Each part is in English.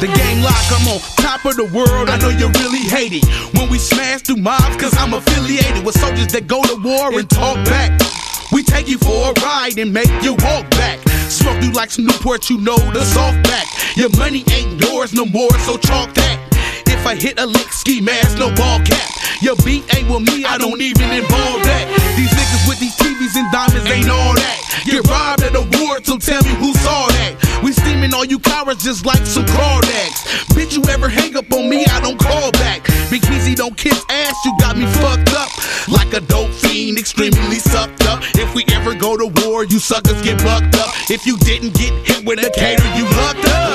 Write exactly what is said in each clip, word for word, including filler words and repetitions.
The game lock, I'm on top of the world, I know you really hate it. When we smash through mobs, cause I'm affiliated with soldiers that go to war and talk back. We take you for a ride and make you walk back. Smoke you like some Newport, you know the soft back. Your money ain't yours no more, so chalk that. If I hit a lick, ski mask, no ball cap. Your beat ain't with me, I don't even involve that. These niggas with these T Vs and diamonds ain't all that. Get robbed at awards, so tell me who saw that. We steaming all you cowards just like some crawdads. Bitch, you ever hang up on me, I don't call back. Big Easy don't kiss ass, you got me fucked up. Like a dope fiend, extremely sucked up. If we ever go to war, you suckers get bucked up. If you didn't get hit with a cater, you lucked up.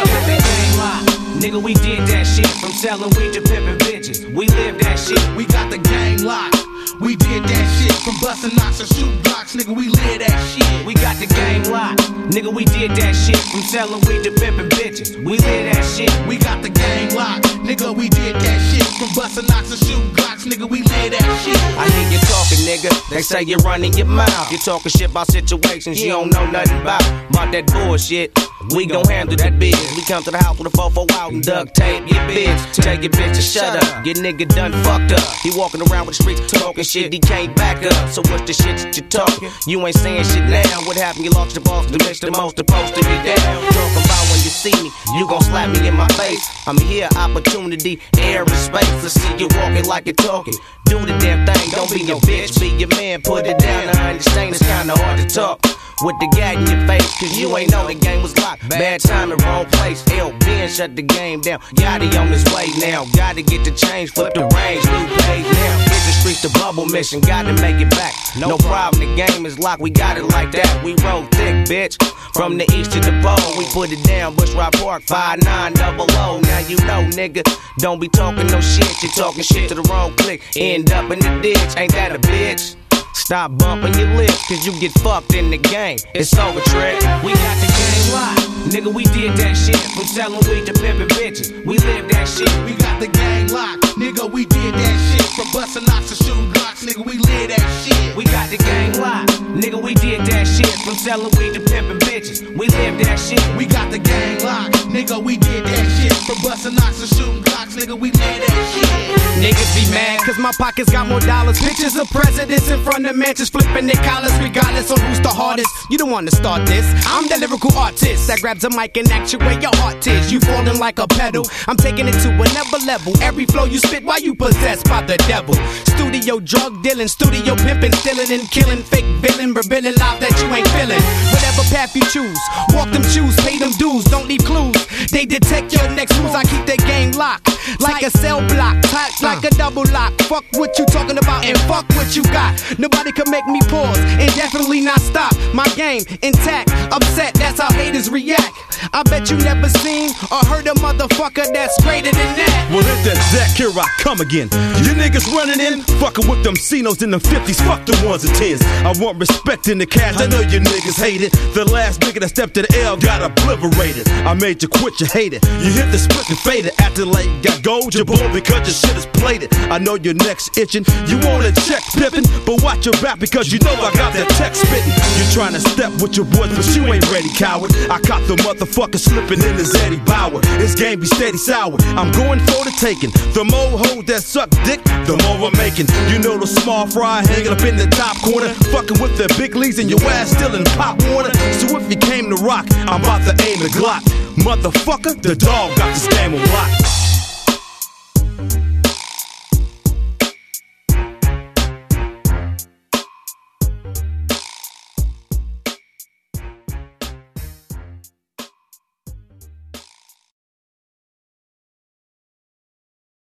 Nigga, we did that shit. From selling weed to pimping bitches, we live that shit. We got the gang locked. We did that shit. From busting knocks and shoot blocks, nigga, we live that shit. We got the game locked. Nigga, we did that shit. From selling weed to pimping bitches, we live that shit. We got the game locked. Nigga, we did that shit. From busting knocks and shoot blocks, nigga, we live that shit. I hear you talking, nigga. They say you're running your mouth. You talking shit about situations you don't know nothing about. About that bullshit. We gon' handle that biz. We come to the house with a fofo out and duct tape your bitch. Tell your bitch to shut up. Your nigga done fucked up. He walking around with the streets talking shit, he can't back up. So what's the shit that you talking? You ain't saying shit now. What happened? You lost your boss, the bitch the most supposed to be down. Talking about when you see me, you gon' slap me in my face. I'm here, opportunity, air and space. Let's see you walking like you're talking. Do the damn thing, don't be your bitch, be your man. Put it down, I understand it's kinda hard to talk with the gat in your face, cause you ain't know the game was locked. Bad time in wrong place. L Ben shut the game down. Yachty on his way now. Gotta get the change, flip the range, new page now. Hit the streets, the bubble mission. Gotta make it back. No problem, the game is locked. We got it like that. We roll thick, bitch. From the east to the pole, we put it down. Bush Rock Park, five nine double O. Now you know, nigga. Don't be talking no shit. You talking shit to the wrong click. End up in the ditch. Ain't that a bitch? Stop bumping your lips, cause you get fucked in the game. It's over, Trey. We got the game locked. Nigga, we did that shit. From selling weed to pimping bitches, we live that shit. We got the gang locked. Nigga, we did that shit. From busting knocks to shooting blocks, nigga, we live that shit. We got the gang locked. Nigga, we did that shit. From selling weed to pimping bitches, we live that shit. We got the gang locked. Nigga, we did that shit. From busting knocks to shooting blocks, nigga, we live that shit. Niggas be mad cause my pockets got more dollars. Pictures of presidents in front of mansions flipping their collars, regardless of who's the hardest. You don't want to start this. I'm the lyrical artist that grabs a mic and actuate your heart is. You falling like a pedal. I'm taking it to another level. Every flow you spit while you possessed by the devil. Studio drug dealing, studio pimping, stealing and killing, fake villain, revealing life that you ain't feeling. Whatever path you choose, walk them shoes, pay them dues, don't leave clues. They detect your next moves. I keep that game locked like a cell block, tight like a double lock. Fuck what you talking about and fuck what you got. Nobody can make me pause and definitely not stop. My game intact, upset, that's how haters react. I bet you never seen or heard a motherfucker that's greater than that. Well, hit that Zach, here I come again. You niggas running in, fucking with them Cinos in them fifties, fuck the ones and tens. I want respect in the cash, I know you niggas hate it. The last nigga that stepped to the L got obliterated. I made you quit, you hate it. You hit the split and faded. Acting like you got gold, you're bull because your shit is plated. I know your neck's itching, you wanna check pippin', but watch your rap because you know I got that tech spittin'. You tryna step with your boys, but you ain't ready, coward. I caught the motherfucker slipping in his Eddie Bauer. This game be steady sour. I'm going for the taking. The more hoes that suck dick, the more I'm making. You know the small fry hanging up in the top corner, fucking with the big leagues and your ass still in pop water. So if you came to rock, I'm about to aim the Glock. Motherfucker, the dog got this game on lock.